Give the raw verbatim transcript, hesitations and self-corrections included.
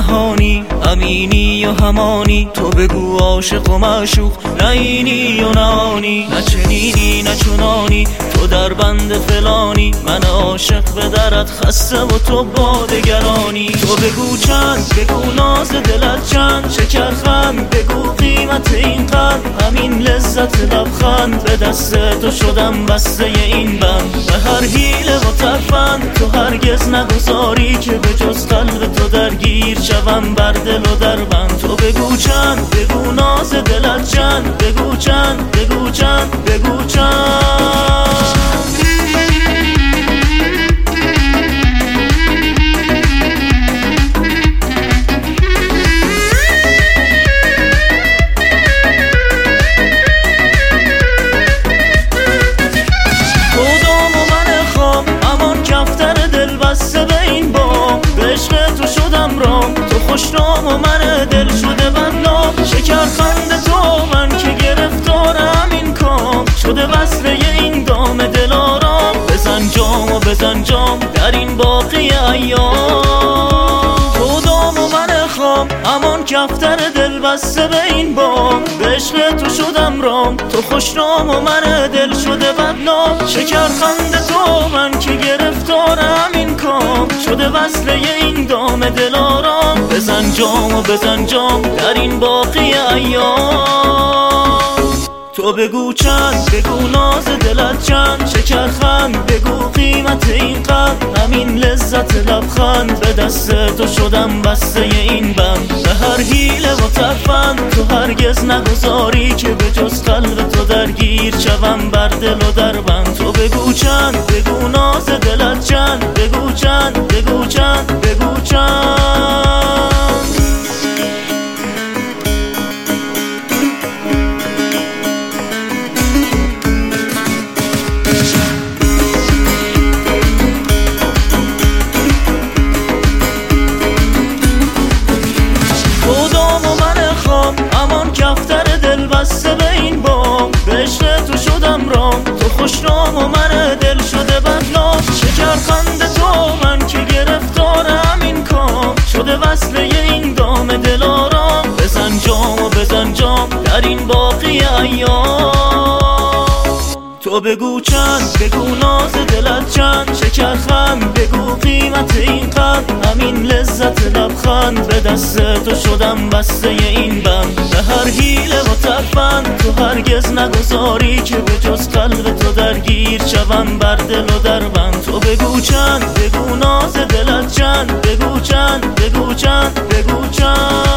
نهانی، امینی و همانی. تو بگو عاشق و معشوق، نه اینی و نهانی، نه چنینی نه چنانی. تو در بند فلانی، من عاشق به درت خسته و تو با دگرانی. تو بگو چند، بگو ناز دلت چند، شکرخند بگو قیمت این قند. همین لذت لبخند، به دست تو شدم بسته این بند. به هر حیله و ترفند تو هرگز نگذاری که به جز قلب تو درگیر شوم بر دل و در بند. تو بگو چند، بگو ناز دلت چند، بگو چند، بگو چند، بگو چند. خوشنام و من دل شده بندام، شکرخند تو من که گرفتارم این کام. شده وصله این دام دل آرام، بزن جام و بزن جام در این باقی ایام. تو دام و من خام، امان کفتر دل بسته به این بام. به عشق تو شدم رام، تو خوشنام و من دل شده بدنام. شکرخند تو من که گرفتارم این کام. شده وصله این دام دل آرام، بزن جام و بزن جام در این باقی ایام. تو بگو چند، بگو ناز دلت چند، شکرخند بگو قیمت این قند. همین لذت لبخند، به دست تو شدم بسته این بند. به هر حیله و ترفند تو هرگز نگذاری که به جز قلب تو درگیر شوم بر دل و در بند. تو بگو چند، بگو ناز دلت چند، بگو چند، بگو چند، بگو چند. تو خوشنام و من دل شده بدنام، شکرخند تو من که گرفتارم این کام. شده وصله این دام دل آرام، بزن جام و بزن جام در این باقی ایام. تو بگو چند، بگو ناز دلت چند، شکرخند بگو قیمت این قند. همین لذت لبخند، به دست تو شدم بسته این بند. به هر حیله و ترفند تو هرگز نگذاری که به جز قلب تو درگیر شوم بر دل و در بند. تو بگو چند، بگو ناز دلت چند، بگو چند، بگو چند، بگو چند.